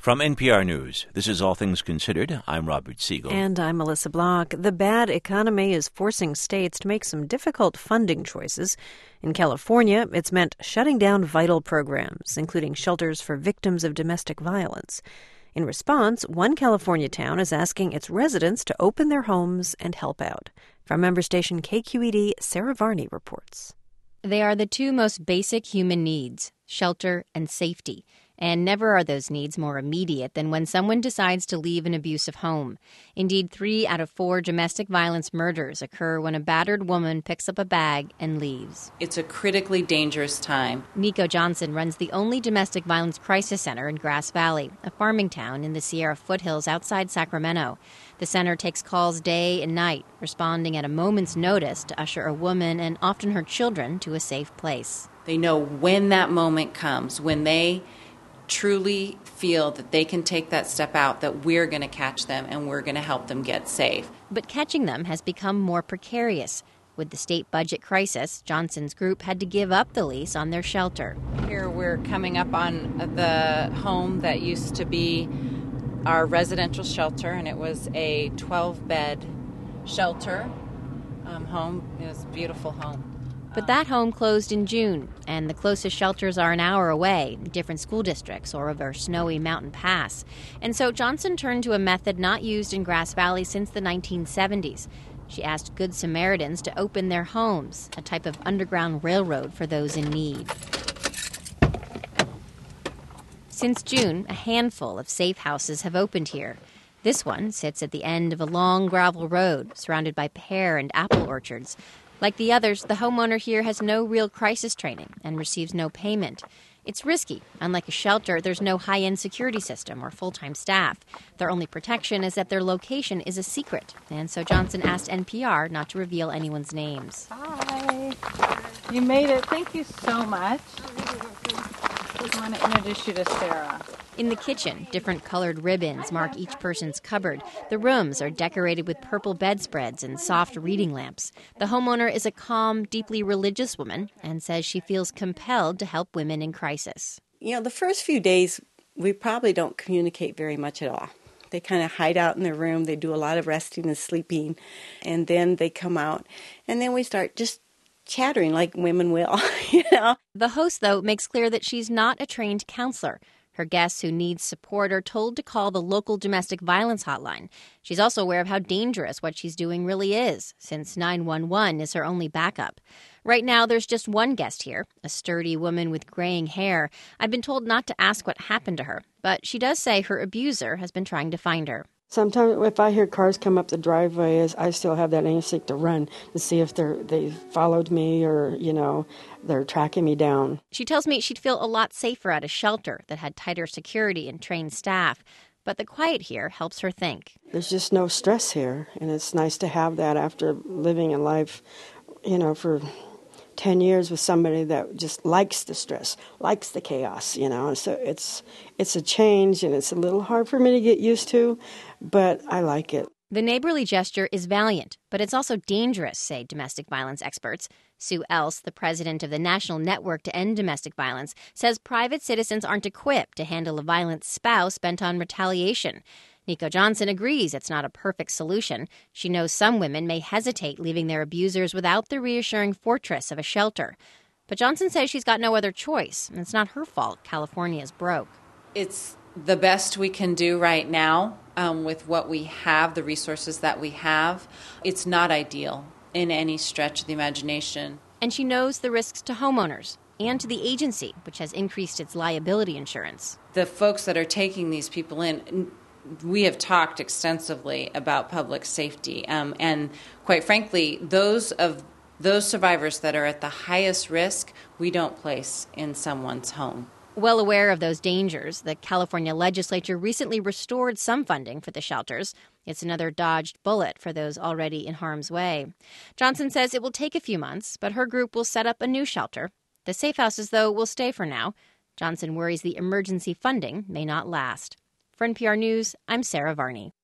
From NPR News, this is All Things Considered. I'm Robert Siegel. And I'm Melissa Block. The bad economy is forcing states to make some difficult funding choices. In California, it's meant shutting down vital programs, including shelters for victims of domestic violence. In response, one California town is asking its residents to open their homes and help out. From member station KQED, Sarah Varney reports. They are the two most basic human needs, shelter and safety. And never are those needs more immediate than when someone decides to leave an abusive home. Indeed, 3 out of 4 domestic violence murders occur when a battered woman picks up a bag and leaves. It's a critically dangerous time. Nico Johnson runs the only domestic violence crisis center in Grass Valley, a farming town in the Sierra foothills outside Sacramento. The center takes calls day and night, responding at a moment's notice to usher a woman and often her children to a safe place. They know when that moment comes, when they truly feel that they can take that step out, that we're going to catch them and we're going to help them get safe. But catching them has become more precarious. With the state budget crisis, Johnson's group had to give up the lease on their shelter. Here we're coming up on the home that used to be our residential shelter, and it was a 12-bed shelter home. It was a beautiful home. But that home closed in June, and the closest shelters are an hour away, different school districts or over snowy mountain pass. And so Johnson turned to a method not used in Grass Valley since the 1970s. She asked Good Samaritans to open their homes, a type of underground railroad for those in need. Since June, a handful of safe houses have opened here. This one sits at the end of a long gravel road surrounded by pear and apple orchards. Like the others, the homeowner here has no real crisis training and receives no payment. It's risky. Unlike a shelter, there's no high-end security system or full-time staff. Their only protection is that their location is a secret. And so Johnson asked NPR not to reveal anyone's names. Hi. You made it. Thank you so much. I want to introduce you to Sarah. In the kitchen, different colored ribbons mark each person's cupboard. The rooms are decorated with purple bedspreads and soft reading lamps. The homeowner is a calm, deeply religious woman and says she feels compelled to help women in crisis. The first few days, we probably don't communicate very much at all. They kind of hide out in their room. They do a lot of resting and sleeping. And then they come out. And then we start just chattering like women will, The host, though, makes clear that she's not a trained counselor. Her guests who need support are told to call the local domestic violence hotline. She's also aware of how dangerous what she's doing really is, since 911 is her only backup. Right now, there's just one guest here, a sturdy woman with graying hair. I've been told not to ask what happened to her, but she does say her abuser has been trying to find her. Sometimes if I hear cars come up the driveway, I still have that instinct to run to see if they followed me or, they're tracking me down. She tells me she'd feel a lot safer at a shelter that had tighter security and trained staff. But the quiet here helps her think. There's just no stress here, and it's nice to have that after living a life, for 10 years with somebody that just likes the stress, likes the chaos, So it's a change, and it's a little hard for me to get used to, but I like it. The neighborly gesture is valiant, but it's also dangerous, say domestic violence experts. Sue Else, the president of the National Network to End Domestic Violence, says private citizens aren't equipped to handle a violent spouse bent on retaliation. Nico Johnson agrees it's not a perfect solution. She knows some women may hesitate leaving their abusers without the reassuring fortress of a shelter. But Johnson says she's got no other choice, and it's not her fault California is broke. It's the best we can do right now with what we have, the resources that we have. It's not ideal in any stretch of the imagination. And she knows the risks to homeowners and to the agency, which has increased its liability insurance. The folks that are taking these people in, we have talked extensively about public safety. And quite frankly, those survivors that are at the highest risk, we don't place in someone's home. Well aware of those dangers, the California legislature recently restored some funding for the shelters. It's another dodged bullet for those already in harm's way. Johnson says it will take a few months, but her group will set up a new shelter. The safe houses, though, will stay for now. Johnson worries the emergency funding may not last. For NPR News, I'm Sarah Varney.